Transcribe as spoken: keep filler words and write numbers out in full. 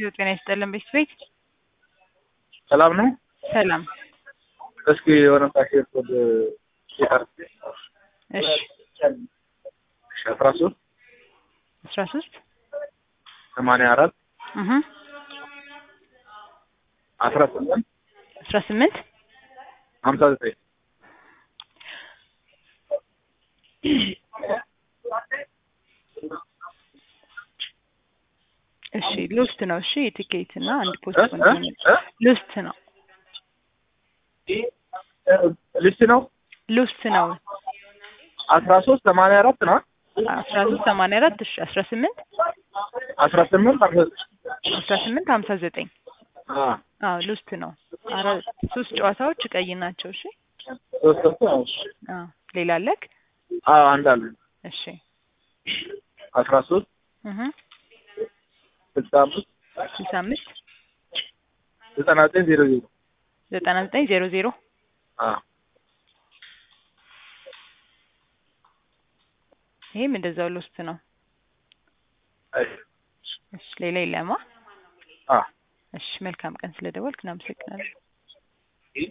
ጤና ይስጥልን ቤት ሰላም ነው። ሰላም። እስኪ የሆነ ፓኬት ወደ ሲአርሲ እሺ አስራ ሶስት አስራ ሶስት ሰማንያ አራት እህ አስራ ስምንት አስራ ስምንት ሀምሳ ዘጠኝ እሺ ሉስት ነው። እሺ ቲኬት እና አንድ ፖስት ሉስት ነው። ሊስት ነው ሉስት ነው። አስራ ሶስት ሰማንያ አራት ነው። አስራ ሶስት ሰማንያ አራት እሺ አስራ ስምንት አስራ ስምንት አስራ ስምንት ሀምሳ ዘጠኝ አ አዎ ሉስት ነው። አራት ሶስት ጨዋታዎች ቀይ ናቸው። እሺ ሶስት ሶስት አዎ ሌላ አለክ? አዎ አንድ አለ። እሺ አስራ ሶስት እህ ስልሳ አምስት ስልሳ አምስት ዘጠና ዘጠኝ ዜሮ ዜሮ ዘጠና ዘጠኝ ዜሮ ዜሮ አ ይሄም እንደዛው ሉስት ነው። እሺ ሌላ የለማ? አ እሺ መልካም ቀን ስለደወልክ እናመሰግናለን።